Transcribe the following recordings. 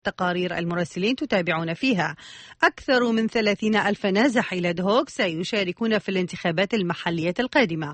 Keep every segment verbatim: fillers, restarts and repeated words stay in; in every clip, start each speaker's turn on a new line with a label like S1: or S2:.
S1: تقارير المراسلين تتابعون فيها. أكثر من ثلاثين ألف نازح إلى دهوك سيشاركون في الانتخابات المحلية القادمة.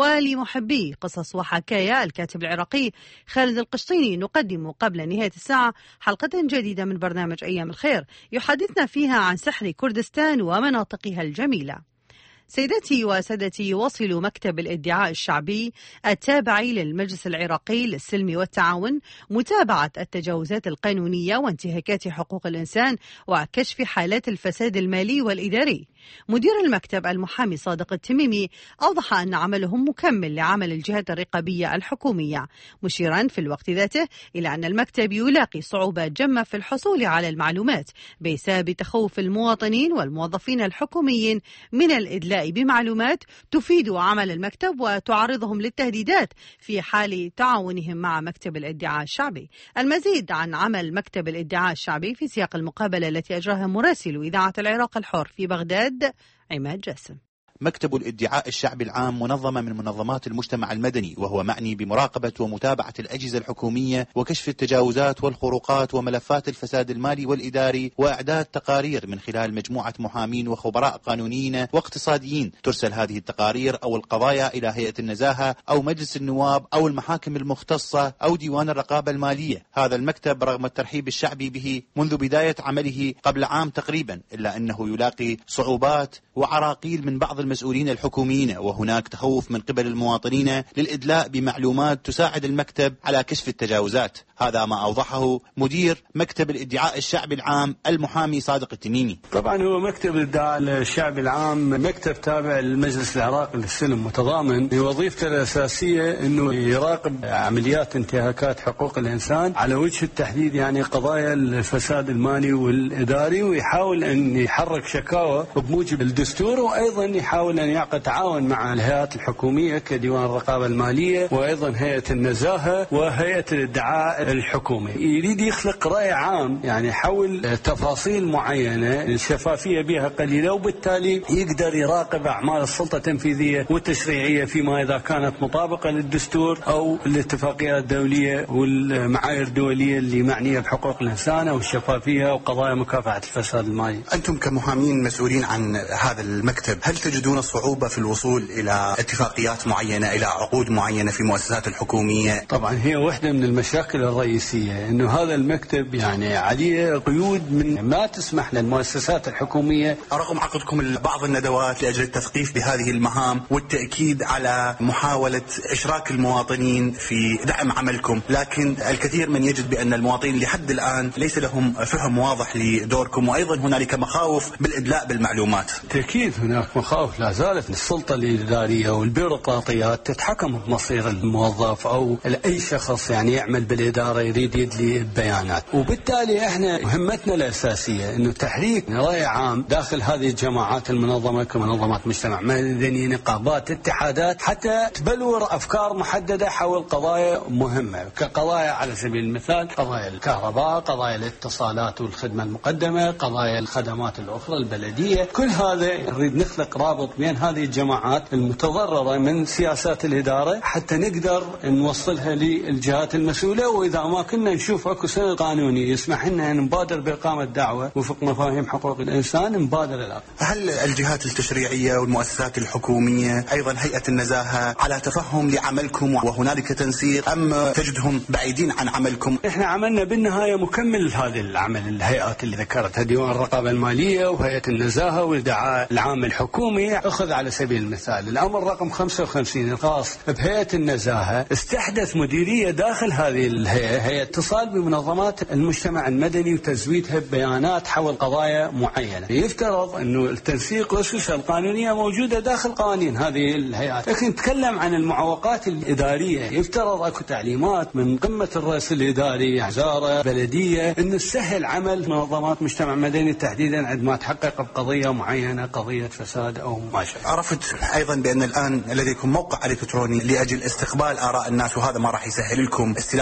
S1: ولمحبي قصص وحكايا الكاتب العراقي خالد القشطيني نقدم قبل نهاية الساعة حلقة جديدة من برنامج أيام الخير يحدثنا فيها عن سحر كردستان ومناطقها الجميلة. سيداتي وسادتي، يواصل مكتب الادعاء الشعبي التابع للمجلس العراقي للسلم والتعاون متابعة التجاوزات القانونية وانتهاكات حقوق الإنسان وكشف حالات الفساد المالي والإداري. مدير المكتب المحامي صادق التميمي أوضح أن عملهم مكمل لعمل الجهات الرقابية الحكومية، مشيرا في الوقت ذاته إلى أن المكتب يلاقي صعوبات جمة في الحصول على المعلومات بسبب تخوف المواطنين والموظفين الحكوميين من الإدلاء بمعلومات تفيد عمل المكتب وتعرضهم للتهديدات في حال تعاونهم مع مكتب الادعاء الشعبي. المزيد عن عمل مكتب الادعاء الشعبي في سياق المقابلة التي أجراها مراسل إذاعة العراق الحر في بغداد عماد جاسم.
S2: مكتب الادعاء الشعبي العام منظمة من منظمات المجتمع المدني، وهو معني بمراقبة ومتابعة الأجهزة الحكومية وكشف التجاوزات والخروقات وملفات الفساد المالي والإداري، وإعداد تقارير من خلال مجموعة محامين وخبراء قانونيين واقتصاديين. ترسل هذه التقارير أو القضايا إلى هيئة النزاهة أو مجلس النواب أو المحاكم المختصة أو ديوان الرقابة المالية. هذا المكتب رغم الترحيب الشعبي به منذ بداية عمله قبل عام تقريبا، إلا أنه يلاقي صعوبات وعراقيل من بعض المسؤولين الحكوميين، وهناك تخوف من قبل المواطنين للإدلاء بمعلومات تساعد المكتب على كشف التجاوزات. هذا ما أوضحه مدير مكتب الادعاء الشعبي العام المحامي صادق التميمي.
S3: طبعا هو مكتب الادعاء الشعبي العام مكتب تابع للمجلس العراقي للسلم، متضامن بوظيفته الأساسية أنه يراقب عمليات انتهاكات حقوق الإنسان على وجه التحديد، يعني قضايا الفساد المالي والإداري، ويحاول أن يحرك شكاوى بموجب الدستور، وأيضا يحاول أن يعقد تعاون مع الهيئات الحكومية كديوان الرقابة المالية وأيضا هيئة النزاهة وهيئة الادعاء الحكومي. يريد يخلق رأي عام، يعني حول تفاصيل معينة الشفافية بها قليلة، وبالتالي يقدر يراقب أعمال السلطة التنفيذية والتشريعية فيما إذا كانت مطابقة للدستور أو الاتفاقيات الدولية والمعايير الدولية اللي معنية بحقوق الإنسان والشفافية وقضايا مكافحة الفساد المالي.
S2: أنتم كمحامين مسؤولين عن هذا المكتب، هل تجدون صعوبة في الوصول إلى اتفاقيات معينة، إلى عقود معينة في مؤسسات الحكومية؟
S3: طبعا هي واحدة من المشاكل الرئيسية، أنه هذا المكتب يعني عليه قيود من ما تسمح للمؤسسات الحكومية،
S2: رغم عقدكم بعض الندوات لأجل التثقيف بهذه المهام والتأكيد على محاولة إشراك المواطنين في دعم عملكم، لكن الكثير من يجد بأن المواطنين لحد الآن ليس لهم فهم واضح لدوركم، وأيضا هنالك مخاوف بالإدلاء بالمعلومات.
S3: تأكيد هناك مخاوف لا زالت السلطة الإدارية والبيروقراطيات تتحكم بمصير الموظف أو أي شخص يعني يعمل بالإدارة يريد يدلي البيانات، وبالتالي احنا مهمتنا الأساسية انه تحريك رأي عام داخل هذه الجماعات المنظمة كمنظمات مجتمع مدني، نقابات، اتحادات، حتى تبلور أفكار محددة حول قضايا مهمة، كقضايا على سبيل المثال قضايا الكهرباء، قضايا الاتصالات والخدمة المقدمة، قضايا الخدمات الأخرى البلدية. كل هذا نريد نخلق رابط بين هذه الجماعات المتضررة من سياسات الإدارة حتى نقدر نوصلها للجهات المسؤولة، وإذا ما كنا نشوف اكو سند قانوني يسمح لنا ان نبادر باقامه دعوه وفق مفاهيم حقوق الانسان نبادر الان.
S2: هل الجهات التشريعيه والمؤسسات الحكوميه ايضا هيئه النزاهه على تفهم لعملكم وهنالك تنسيق، ام تجدهم بعيدين عن عملكم؟
S3: احنا عملنا بالنهايه مكمل لهذا العمل، الهيئات اللي ذكرتها ديوان الرقابه الماليه وهيئه النزاهه والادعاء العام الحكومي. اخذ على سبيل المثال الامر رقم خمسة وخمسين الخاص بهيئه النزاهه، استحدث مديريه داخل هذه الهيئه، هي اتصال بمنظمات المجتمع المدني وتزويدها ببيانات حول قضايا معينة. يفترض أنه التنسيق والأسس القانونية موجودة داخل قوانين هذه الهيئات، لكن نتكلم عن المعوقات الإدارية. يفترض أكو تعليمات من قمة الرئيس الإداري، وزارة، بلدية، أنه تسهل عمل منظمات مجتمع مدني تحديدا عندما تحقق بقضية معينة، قضية فساد أو ما شابه.
S2: عرفت أيضا بأن الآن لديكم موقع إلكتروني لأجل استقبال آراء الناس، وهذا ما راح يسهل لكم استلام المعلومات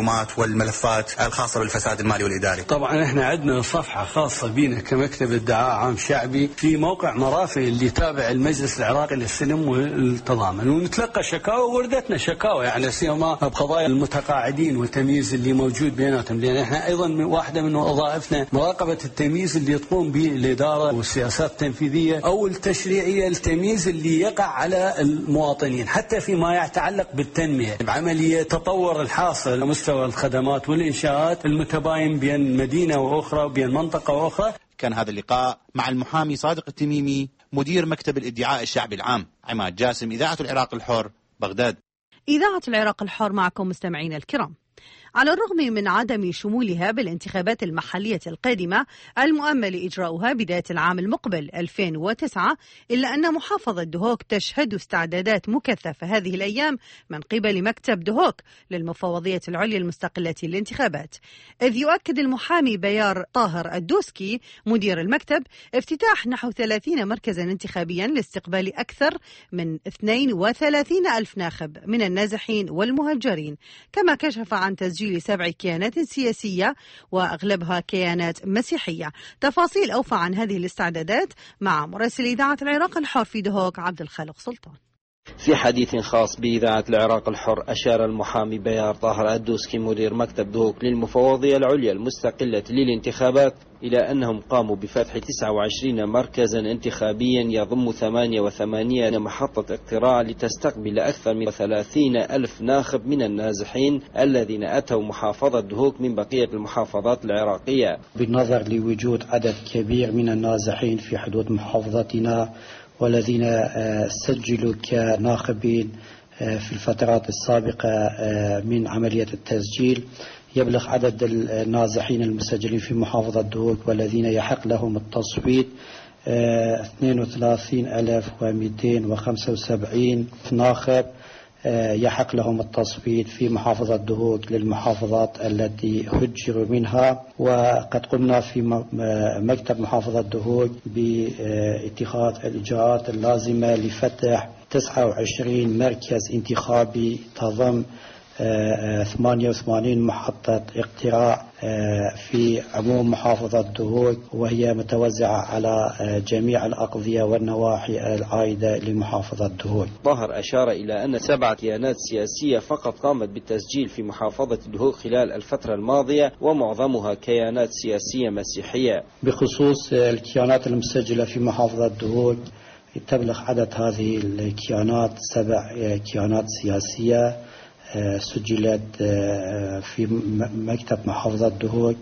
S2: المعلومات والملفات الخاصة بالفساد المالي والإداري؟
S3: طبعا احنا عندنا صفحة خاصة بينا كمكتب ادعاء عام شعبي في موقع مرافق اللي تابع المجلس العراقي للسلم والتضامن، ونتلقى شكاوى، وردتنا شكاوى يعني سيما بقضايا المتقاعدين والتمييز اللي موجود بيناتهم، لان احنا ايضا واحدة من وظائفنا مراقبة التمييز اللي تقوم به الإدارة والسياسات التنفيذية او التشريعية، التمييز اللي يقع على المواطنين حتى فيما يتعلق بالتنمية بعملية تطور الحاصل على مستوى الخدمات والإنشاءات المتباين بين مدينة وأخرى وبين منطقة وأخرى.
S2: كان هذا اللقاء مع المحامي صادق التميمي مدير مكتب الادعاء الشعبي العام. عماد جاسم، إذاعة العراق الحر، بغداد.
S1: إذاعة العراق الحر معكم مستمعين الكرام. على الرغم من عدم شمولها بالانتخابات المحلية القادمة المؤمل إجراؤها بداية العام المقبل ألفين وتسعة، إلا أن محافظة دهوك تشهد استعدادات مكثفة هذه الأيام من قبل مكتب دهوك للمفوضية العليا المستقلة للانتخابات، إذ يؤكد المحامي بيار طاهر الدوسكي مدير المكتب افتتاح نحو ثلاثين مركزا انتخابيا لاستقبال أكثر من اثنين وثلاثين ألف ناخب من النازحين والمهجرين، كما كشف عن تسجيل لسبع كيانات سياسية وأغلبها كيانات مسيحية. تفاصيل أوفى عن هذه الاستعدادات مع مراسل إذاعة العراق الحر في دهوك عبد الخالق سلطان.
S4: في حديث خاص بإذاعة العراق الحر أشار المحامي بيار طاهر الدوسكي مدير مكتب دهوك للمفوضية العليا المستقلة للانتخابات إلى أنهم قاموا بفتح تسعة وعشرين مركزا انتخابيا يضم ثمانية وثمانين محطة اقتراع لتستقبل أكثر من ثلاثين ألف ناخب من النازحين الذين أتوا محافظة دهوك من بقية المحافظات العراقية.
S5: بالنظر لوجود عدد كبير من النازحين في حدود محافظتنا والذين سجلوا كناخبين في الفترات السابقة من عملية التسجيل، يبلغ عدد النازحين المسجلين في محافظة دهوك والذين يحق لهم التصويت اثنين وثلاثين ألف ومئتين وخمسة وسبعين ناخب يحق لهم التصويت في محافظة دهوك للمحافظات التي هجروا منها. وقد قمنا في مكتب محافظة دهوك باتخاذ الإجراءات اللازمة لفتح تسعة وعشرين مركز انتخابي تضم ثمانية وثمانين محطة اقتراع في عموم محافظة دهوك، وهي متوزعة على جميع الأقضية والنواحي العائدة لمحافظة دهوك.
S4: طاهر أشار إلى أن سبعة كيانات سياسية فقط قامت بالتسجيل في محافظة دهوك خلال الفترة الماضية، ومعظمها كيانات سياسية مسيحية.
S5: بخصوص الكيانات المسجلة في محافظة دهوك، تبلغ عدد هذه الكيانات سبع كيانات سياسية سجلت في مكتب محافظة دهوك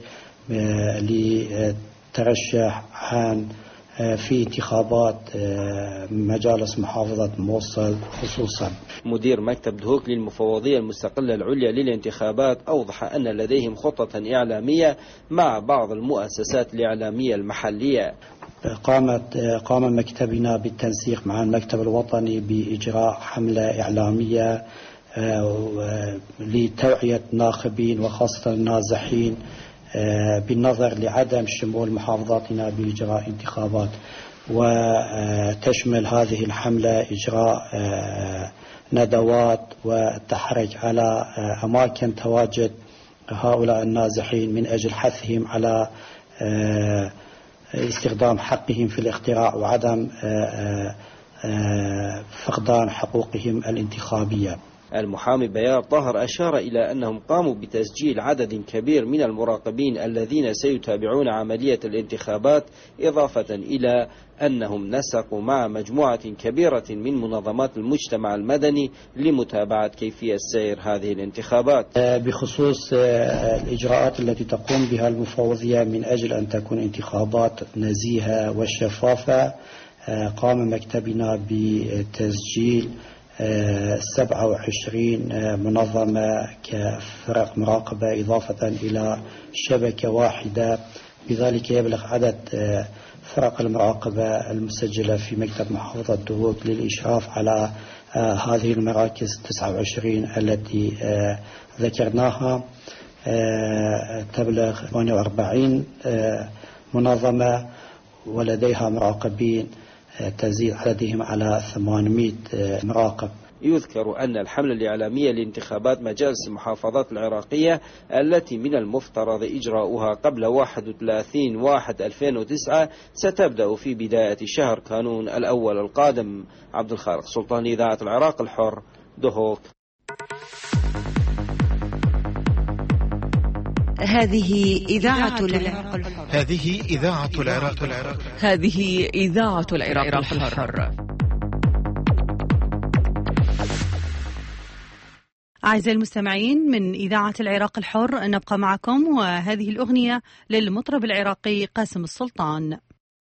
S5: لترشح عن في انتخابات مجالس محافظة موصل خصوصا.
S4: مدير مكتب دهوك للمفوضية المستقلة العليا للانتخابات أوضح أن لديهم خطة إعلامية مع بعض المؤسسات الإعلامية المحلية.
S5: قامت قام مكتبنا بالتنسيق مع المكتب الوطني بإجراء حملة إعلامية لتوعية الناخبين وخاصة النازحين بالنظر لعدم شمول محافظاتنا بإجراء انتخابات، وتشمل هذه الحملة إجراء ندوات والتحرج على أماكن تواجد هؤلاء النازحين من أجل حثهم على استخدام حقهم في الاقتراع وعدم فقدان حقوقهم الانتخابية.
S4: المحامي بيار طاهر أشار إلى أنهم قاموا بتسجيل عدد كبير من المراقبين الذين سيتابعون عملية الانتخابات، إضافة إلى أنهم نسقوا مع مجموعة كبيرة من منظمات المجتمع المدني لمتابعة كيفية سير هذه الانتخابات.
S5: بخصوص الإجراءات التي تقوم بها المفوضية من أجل أن تكون انتخابات نزيهة وشفافة، قام مكتبنا بتسجيل سبعة وعشرين منظمة كفرق مراقبة إضافة إلى شبكة واحدة، بذلك يبلغ عدد فرق المراقبة المسجلة في مكتب محافظة دهوك للإشراف على هذه المراكز تسعة وعشرين التي ذكرناها. تبلغ ثمانية وأربعين منظمة ولديها مراقبين تزيد عددهم على ثمانمئة مراقب.
S4: يذكر أن الحملة الإعلامية لانتخابات مجالس المحافظات العراقية التي من المفترض إجراؤها قبل واحد وثلاثين واحد ألفين وتسعة ستبدأ في بداية شهر كانون الأول القادم. عبد الخالق سلطان، إذاعة العراق الحر، دهوك.
S1: هذه إذاعة العراق الحر.
S6: هذه إذاعة العراق الحر.
S1: هذه إذاعة العراق الحر. أعزائي المستمعين، من إذاعة العراق الحر نبقى معكم، وهذه الأغنية للمطرب العراقي قاسم السلطان.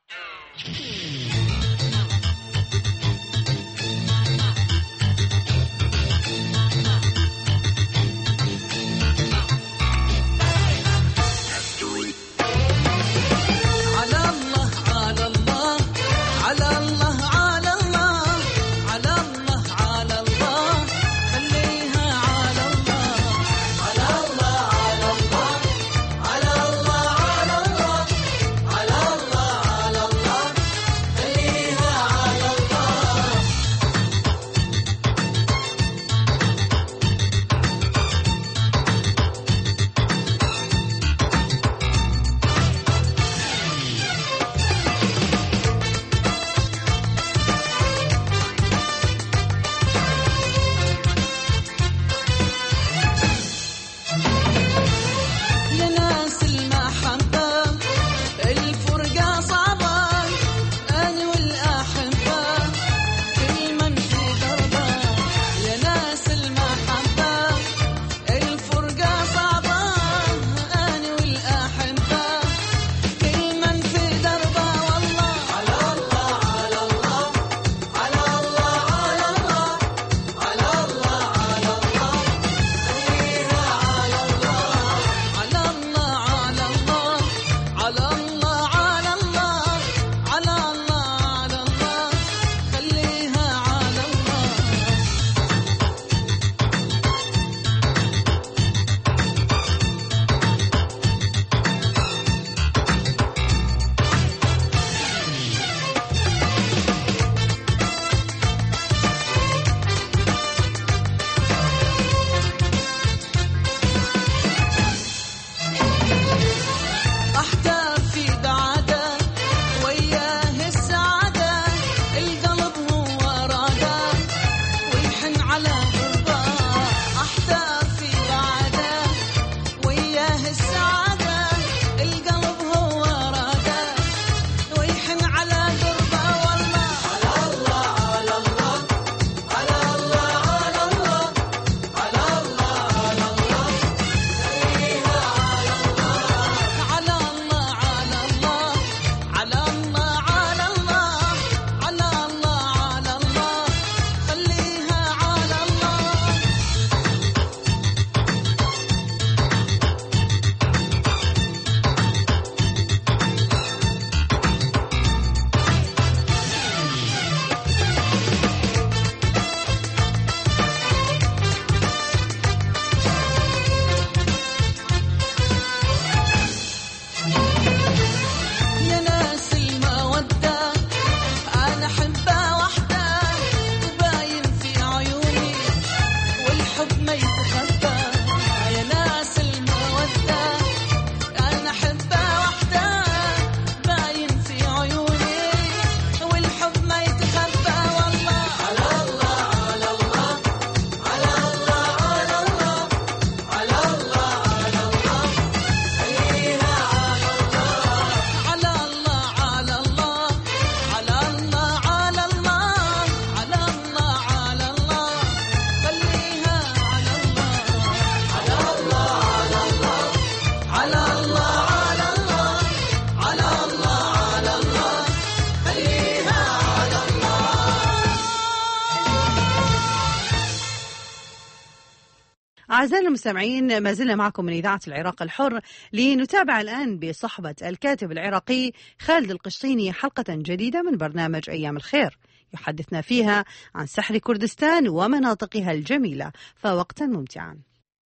S1: أعزائي المستمعين، ما زلنا معكم من إذاعة العراق الحر لنتابع الآن بصحبة الكاتب العراقي خالد القشطيني حلقة جديدة من برنامج أيام الخير، يحدثنا فيها عن سحر كردستان ومناطقها الجميلة، فوقتا ممتعا.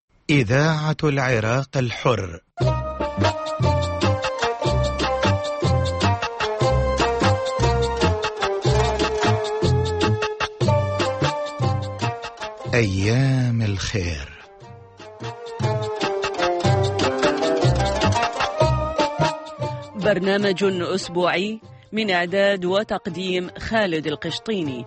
S6: إذاعة العراق الحر. الخير.
S7: برنامج أسبوعي من إعداد وتقديم خالد القشطيني.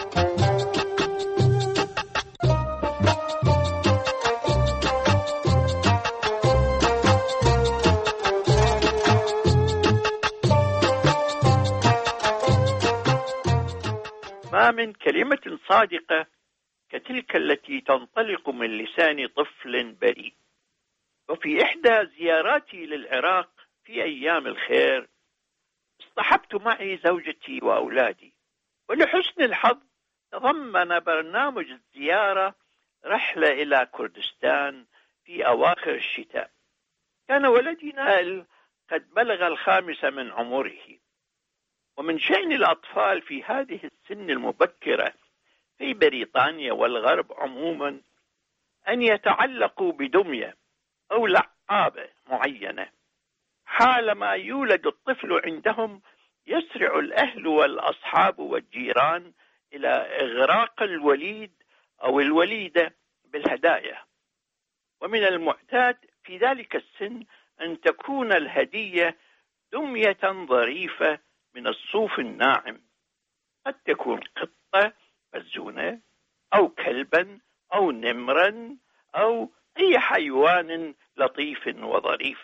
S8: ما من كلمة صادقة كتلك التي تنطلق من لسان طفل بريء. وفي إحدى زياراتي للعراق في أيام الخير اصطحبت معي زوجتي وأولادي، ولحسن الحظ تضمن برنامج الزيارة رحلة إلى كردستان في أواخر الشتاء. كان ولدي نائل قد بلغ الخامسة من عمره، ومن شأن الأطفال في هذه السن المبكرة في بريطانيا والغرب عموما أن يتعلقوا بدمية أو لعابة معينة. حالما يولد الطفل عندهم يسرع الأهل والأصحاب والجيران إلى إغراق الوليد أو الوليدة بالهدايا، ومن المعتاد في ذلك السن أن تكون الهدية دمية ظريفة من الصوف الناعم، قد تكون قطة بزونة أو كلبا أو نمرا أو أي حيوان لطيف وظريف.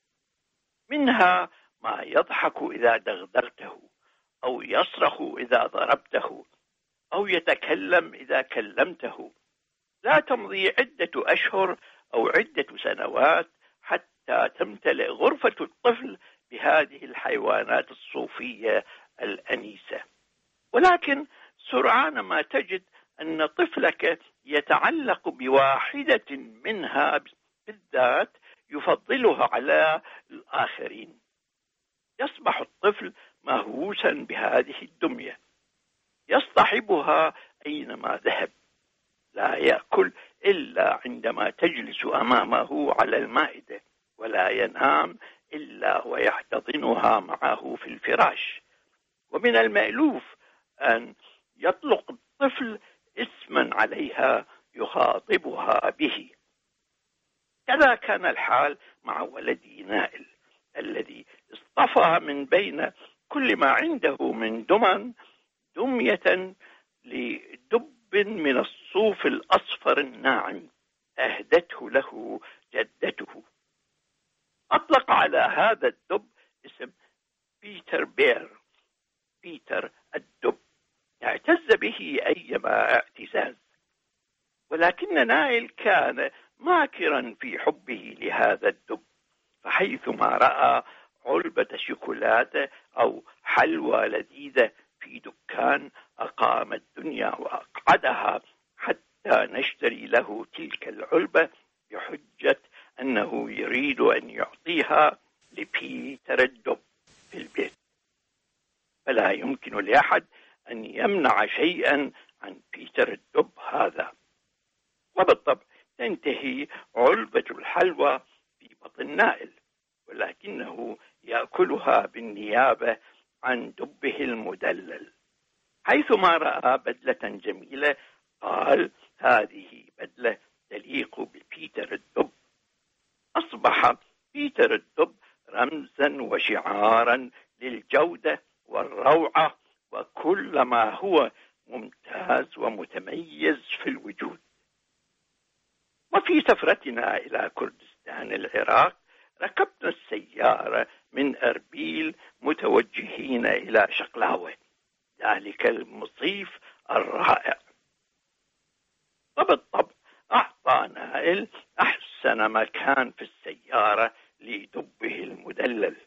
S8: منها ما يضحك إذا دغدغته، أو يصرخ إذا ضربته، أو يتكلم إذا كلمته. لا تمضي عدة أشهر أو عدة سنوات حتى تمتلئ غرفة الطفل بهذه الحيوانات الصوفية الأنيسة. ولكن سرعان ما تجد أن طفلك يتعلق بواحدة منها بالذات، يفضلها على الآخرين. يصبح الطفل مهووسا بهذه الدمية، يصطحبها أينما ذهب، لا يأكل إلا عندما تجلس أمامه على المائدة، ولا ينام إلا ويحتضنها معه في الفراش. ومن المألوف أن يطلق الطفل اسما عليها يخاطبها به. كذا كان الحال مع ولدي نائل الذي اصطفى من بين كل ما عنده من دمى دمية لدب من الصوف الأصفر الناعم أهدته له جدته. أطلق على هذا الدب اسم بيتر بير، بيتر الدب. اعتز به أيما اعتزاز، ولكن نائل كان ماكرا في حبه لهذا الدب، فحيثما رأى علبة شوكولاتة أو حلوى لذيذة في دكان أقام الدنيا وأقعدها حتى نشتري له تلك العلبة بحجة أنه يريد أن يعطيها لبيتر الدب في البيت. فلا يمكن لأحد أن يمنع شيئا عن بيتر الدب هذا. وبالطبع تنتهي علبة الحلوى في بطن نائل، ولكنه يأكلها بالنيابة عن دبه المدلل. حيثما رأى بدلة جميلة قال: هذه بدلة تليق ببيتر الدب. أصبح بيتر الدب رمزا وشعارا للجودة والروعة وكل ما هو ممتاز ومتميز في الوجود. وفي سفرتنا إلى كردستان العراق ركبنا السيارة من أربيل متوجهين إلى شقلاوة، ذلك المصيف الرائع. وبالطبع أعطى نائل أحسن مكان في السيارة لدبه المدلل.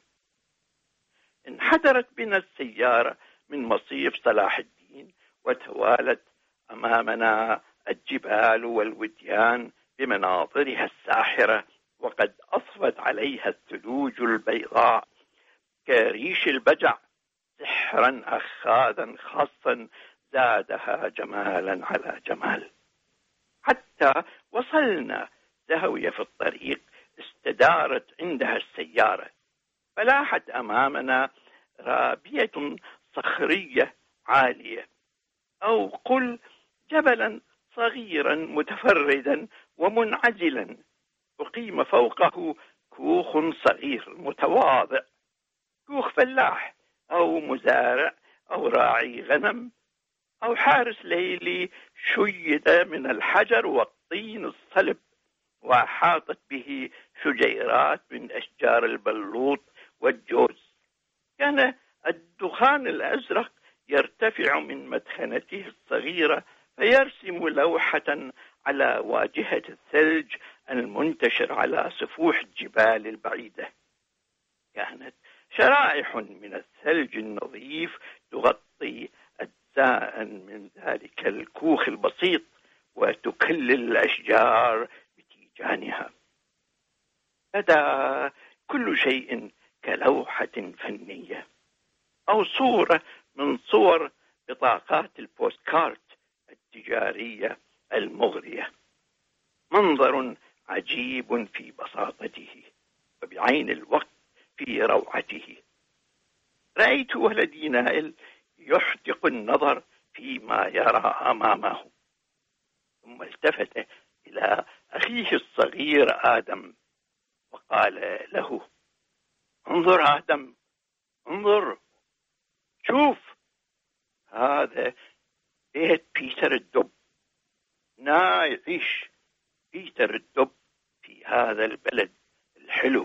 S8: انحدرت بنا السيارة من مصيف صلاح الدين، وتوالت أمامنا الجبال والوديان بمناظرها الساحرة، وقد أصفت عليها الثلوج البيضاء كريش البجع، سحرا أخاذا خاصا زادها جمالا على جمال. حتى وصلنا زاوية في الطريق استدارت عندها السيارة، فلاحت أمامنا رابية صخرية عالية، أو قل جبلا صغيرا متفردا ومنعزلا أقيم فوقه كوخ صغير متواضع، كوخ فلاح أو مزارع أو راعي غنم أو حارس ليلي شيد من الحجر والطين الصلب، وأحاطت به شجيرات من أشجار البلوط والجوز. كان الدخان الأزرق يرتفع من مدخنته الصغيرة فيرسم لوحة على واجهة الثلج المنتشر على سفوح الجبال البعيدة. كانت شرائح من الثلج النظيف تغطي أجزاء من ذلك الكوخ البسيط وتكلل الأشجار بتيجانها. بدا كل شيء كلوحة فنية أو صورة من صور بطاقات البوستكارت التجارية المغرية. منظر عجيب في بساطته وبعين الوقت في روعته. رأيت ولدي نائل يحدق النظر فيما يرى أمامه، ثم التفت إلى أخيه الصغير آدم وقال له: انظر آدم، انظر، شوف، هذا بيت بيتر الدب. نا يعيش بيتر الدب في هذا البلد الحلو.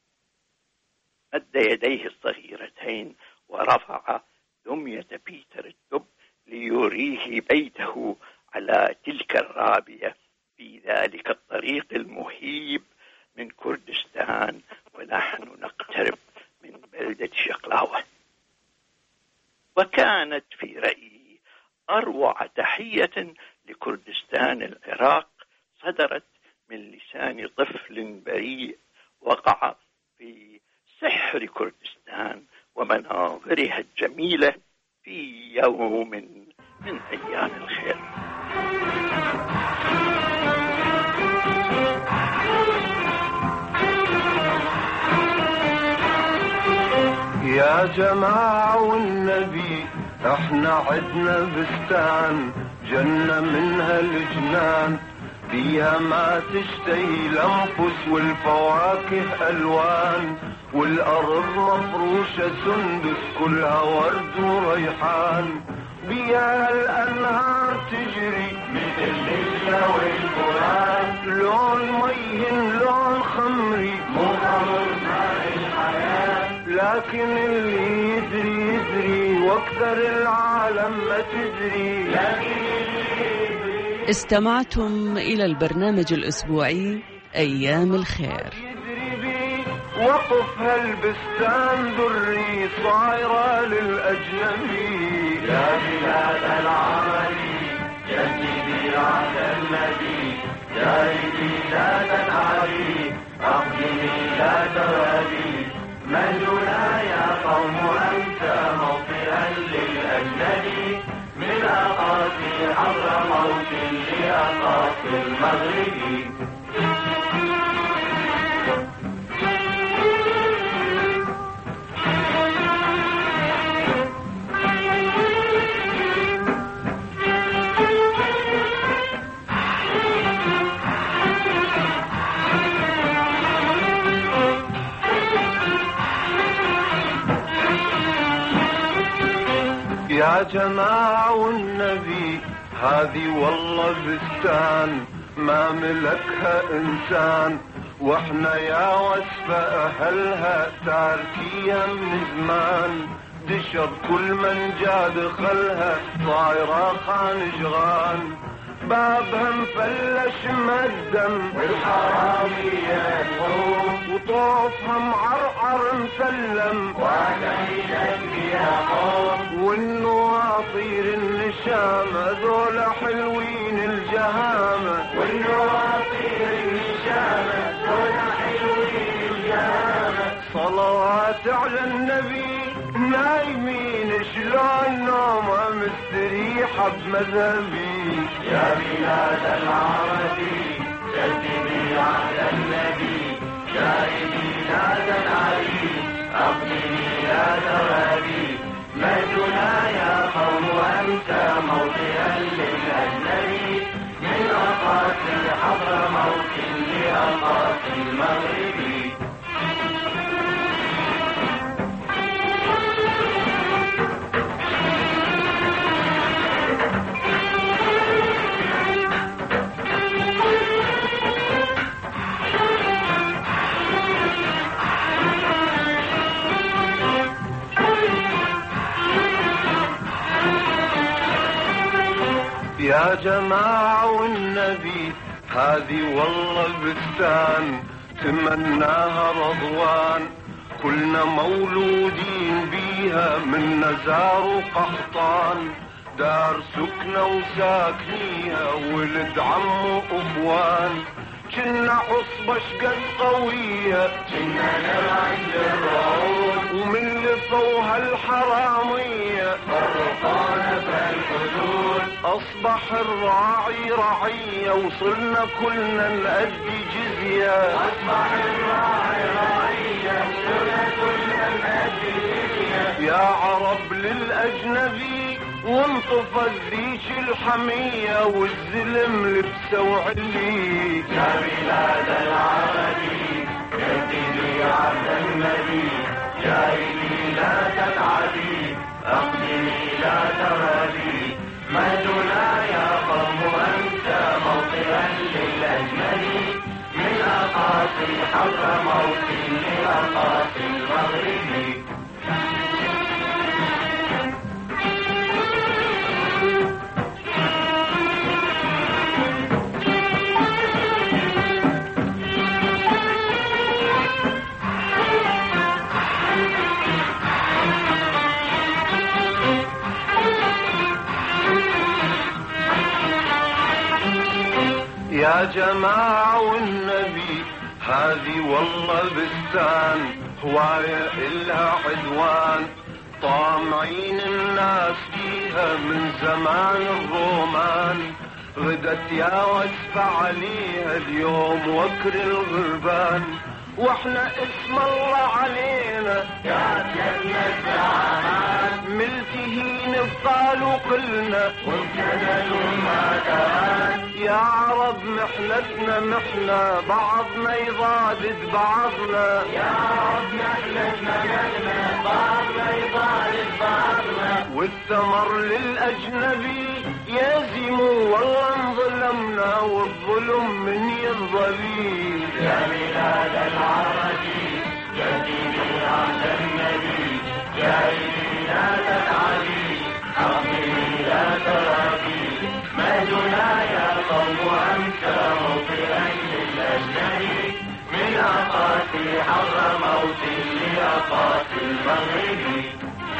S8: مد يديه الصغيرتين ورفع دمية بيتر الدب ليريه بيته على تلك الرابية في ذلك الطريق المهيب من كردستان، ونحن نقترب من بلدة شقلاوة. وكانت في رأيي أروع تحية لكردستان العراق صدرت من لسان طفل بريء وقع في سحر كردستان ومناظرها الجميلة في يوم من أيام الخير.
S9: يا جماعة والنبي احنا عدنا بستان جنة منها الجنان، فيها ما تشتهي الأنفس والفواكه ألوان، والأرض مفروشة سندس كلها ورد وريحان، بيها الأنهار تجري مثل الليلة والقرآن، لون ميهن لون خمري مو خمر ماء الحياة، لكن اللي يدري يدري واكثر العالم ما تدري، لكن اللي يدري.
S7: استمعتم إلى البرنامج الأسبوعي أيام الخير.
S9: وقف هالبستان دري صايرة للأجنبي، يا بلاد العربي جددي على النبي، يا بلاد العربي أقدمي لا ترابي، مجدنا يا قوم أنت موطئا للأجنبي، من أقاصي حضرموت لأقاصي المغربي. يا جماعة والنبي هذه والله بستان ما ملكها إنسان، واحنا يا وصف أهلها تاركيها من زمان، دشر كل من جا دخلها صايرة خان جغان، بابها مفلش مدم والحرامية تخوف، وطوفها معرعر مسلم وعليك يا خوف، والنواطير النشامة ذولا حلوين الجهامة، والنواطير النشامة ذولا حلوين الجهامة، صلوات على النبي نايمين شلون نومه مستريحة بمذهبي، يا بلاد العربي جددي على النبي، يا بلاد العربي أقدمي لا ترابي، مجدنا يا قوم أنت موطئا للأجنبي، من أقاصي حضرموت أقاصي المغرب. يا جماعة والنبي هذه والله بستان تمناها رضوان، كلنا مولودين بيها من نزار وقحطان، دار سكنة وساكنيها ولد عم وأخوان، كنا عصبة شقد قوية كنا نرعد الرعود، ومن لفوها الحرامية فرقانا بالحدود، أصبح الراعي رعية وصلنا كلنا نأدي جزية، أصبح الراعي رعية وصلنا كلنا نأدي جزية، يا عرب للأجنبي وانطفى الذيش الحمية والزلم لبسه وعلي، يا بلاد العربي جددي عهد النبي، يا إلي لا تتعبي أقدمي لا ترهبي، مجدنا يا قوم أنت موطئا للأجمل، من أقاصي حر موطئ لأقاصي المغرب. يا جماعة والنبي هذه والله بستان هواية إلها عدوان، طامعين الناس فيها من زمان الرومان، غدت يا وسف عليها اليوم وكر الغربان، واحنا اسم الله علينا يا جنة الزعمان، ملتهين بقالوا قلنا وابتدل ما كان، يا عرب محنتنا محنة بعضنا يضادد بعضنا، يا عرب محنتنا محنة بعضنا يضادد بعضنا، والثمر للأجنبي يزموا والله انظلمنا والظلم من يرضى، يا بلاد العربي جددي عهد النبي، يا إلي لا تتعبي أقدمي لا ترهبي، مجدنا يا قوم أنت موطئا للأجنبي، من أقاصي حر موت لأقاصي المغرب.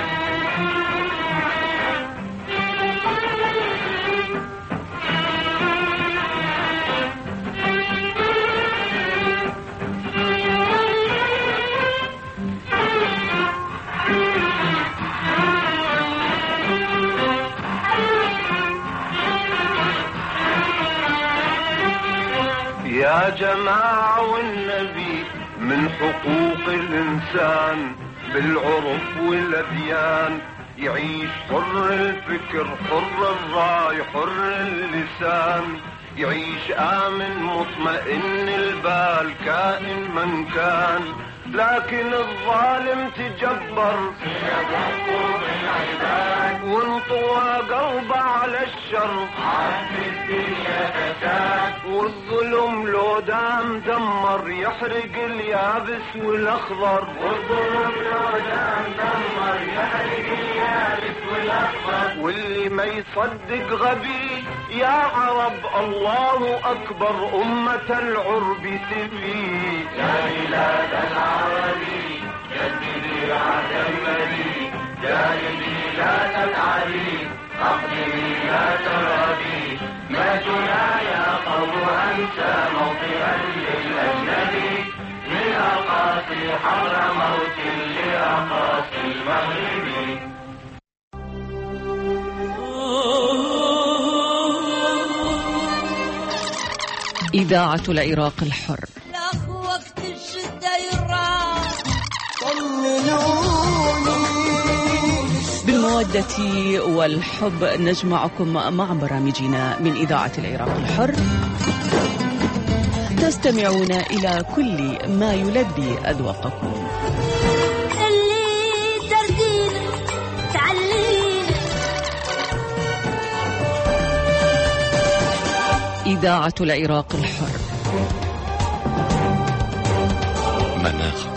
S9: يا جماعة والنبي من حقوق الإنسان بالعرف والأديان، يعيش حر الفكر حر الرأي حر اللسان، يعيش آمن مطمئن البال كائن من كان، لكن الظالم تجبر سيبقوا بالعباد، وانطوى قلبه على الشر عاد الدنيا فساد، والظلم لو دام دمر يحرق اليابس والأخضر، والظلم لو دام دمر يحرق اليابس والأخضر، واللي ما يصدق غبي يا عرب الله أكبر أمة العرب تبي، يا بلاد العربي جددي عهد النبي، يا إلي لا تتعبي أقدمي لا ترهبي، مجدنا يا قوم أنت موطئا للأجنبي، من أقاصي حر موت لأقاصي المغرب.
S7: إذاعة العراق الحر.
S10: وقت الشدة يراح
S7: بالمودة والحب نجمعكم مع برامجنا من إذاعة العراق الحر. تستمعون إلى كل ما يلبي أذواقكم.
S10: اللي تردين تعلين
S7: إذاعة العراق الحر.
S6: مناخ